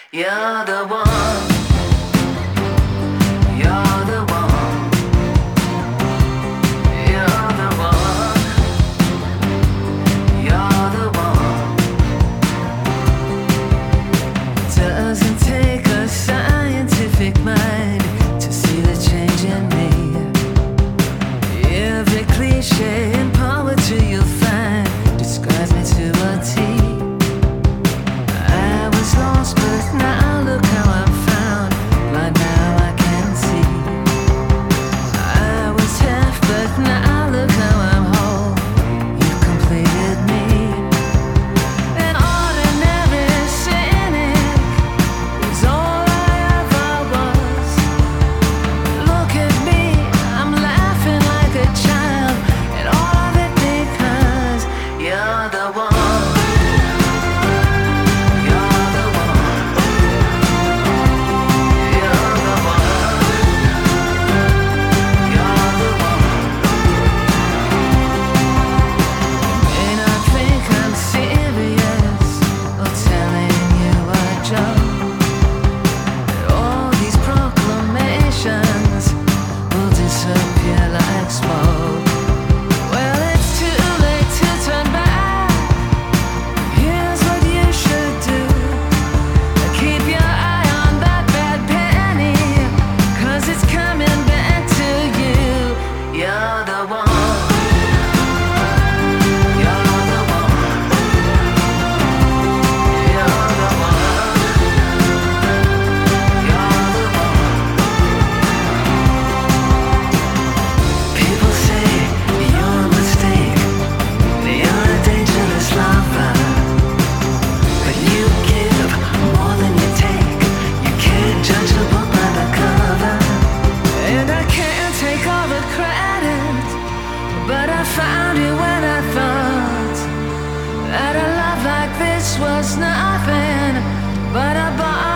You're the one. You're the one. You're the one. You're the one. Doesn't take a scientific mind to see the change in me. Every cliche and poetry you'll find describes me to a T. I was lost, but now look how I'm found. Blind now I can see. I was half, but now look how I'm whole. You've completed me. An ordinary cynic was all I ever was. Look at me, I'm laughing like a child, and all of it because you're the one. You're the one. You're the one. You're the one. May not think I'm serious or telling you a joke, but all these proclamations will disappear like smoke. Well, it's too late to turn back. Here's what you should do. Keep your eye on that bad penny, 'cause it's coming back to you. You're the one. You're the one. You're the one. You're the one. People say you're a mistake, you're a dangerous lover, but you give more than you take. You can't judge a book by the cover, and I can't take all the credit, but I found you when I thought that a love like this was nothing but a bar.